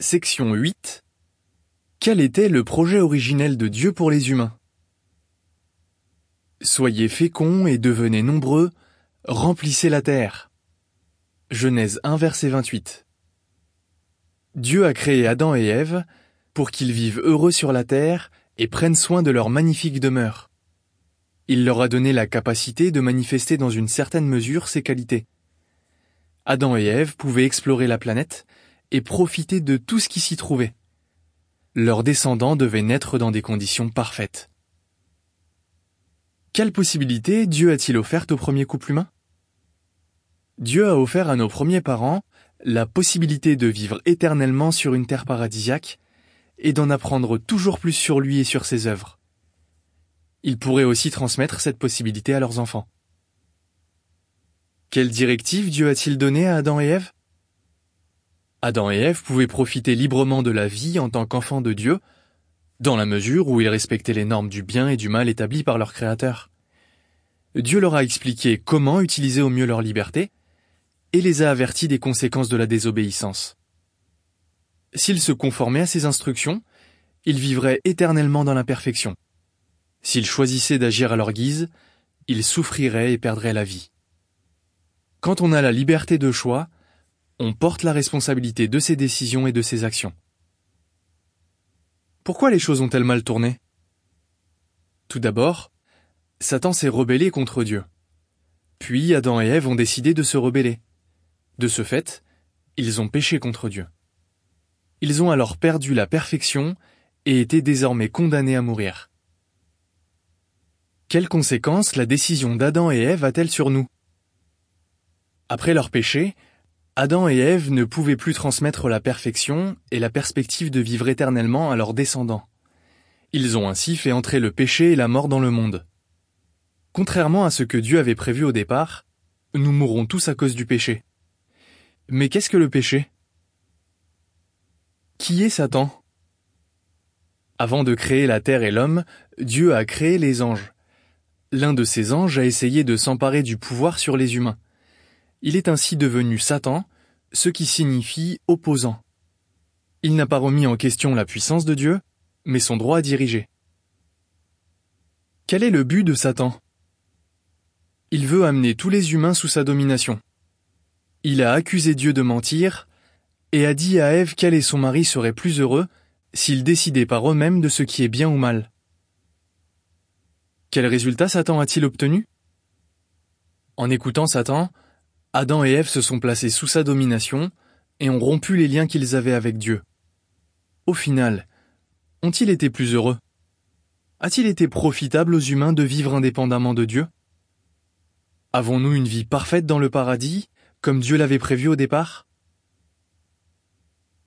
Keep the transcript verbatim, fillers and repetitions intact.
Section huit. Quel était le projet originel de Dieu pour les humains? Soyez féconds et devenez nombreux, remplissez la terre. Genèse un, verset vingt-huit. Dieu a créé Adam et Ève pour qu'ils vivent heureux sur la terre et prennent soin de leur magnifique demeure. Il leur a donné la capacité de manifester dans une certaine mesure ses qualités. Adam et Ève pouvaient explorer la planète et profiter de tout ce qui s'y trouvait. Leurs descendants devaient naître dans des conditions parfaites. Quelle possibilité Dieu a-t-il offerte au premier couple humain? Dieu a offert à nos premiers parents la possibilité de vivre éternellement sur une terre paradisiaque et d'en apprendre toujours plus sur lui et sur ses œuvres. Ils pourraient aussi transmettre cette possibilité à leurs enfants. Quelle directive Dieu a-t-il donnée à Adam et Ève? Adam et Ève pouvaient profiter librement de la vie en tant qu'enfants de Dieu, dans la mesure où ils respectaient les normes du bien et du mal établies par leur Créateur. Dieu leur a expliqué comment utiliser au mieux leur liberté et les a avertis des conséquences de la désobéissance. S'ils se conformaient à ces instructions, ils vivraient éternellement dans l'imperfection. S'ils choisissaient d'agir à leur guise, ils souffriraient et perdraient la vie. Quand on a la liberté de choix, on porte la responsabilité de ses décisions et de ses actions. Pourquoi les choses ont-elles mal tourné? Tout d'abord, Satan s'est rebellé contre Dieu. Puis Adam et Ève ont décidé de se rebeller. De ce fait, ils ont péché contre Dieu. Ils ont alors perdu la perfection et étaient désormais condamnés à mourir. Quelles conséquences la décision d'Adam et Ève a-t-elle sur nous? Après leur péché, Adam et Ève ne pouvaient plus transmettre la perfection et la perspective de vivre éternellement à leurs descendants. Ils ont ainsi fait entrer le péché et la mort dans le monde. Contrairement à ce que Dieu avait prévu au départ, nous mourrons tous à cause du péché. Mais qu'est-ce que le péché? Qui est Satan? Avant de créer la terre et l'homme, Dieu a créé les anges. L'un de ces anges a essayé de s'emparer du pouvoir sur les humains. Il est ainsi devenu Satan, ce qui signifie opposant. Il n'a pas remis en question la puissance de Dieu, mais son droit à diriger. Quel est le but de Satan? Il veut amener tous les humains sous sa domination. Il a accusé Dieu de mentir et a dit à Ève qu'elle et son mari seraient plus heureux s'ils décidaient par eux-mêmes de ce qui est bien ou mal. Quel résultat Satan a-t-il obtenu? En écoutant Satan, Adam et Ève se sont placés sous sa domination et ont rompu les liens qu'ils avaient avec Dieu. Au final, ont-ils été plus heureux? A-t-il été profitable aux humains de vivre indépendamment de Dieu? Avons-nous une vie parfaite dans le paradis, comme Dieu l'avait prévu au départ?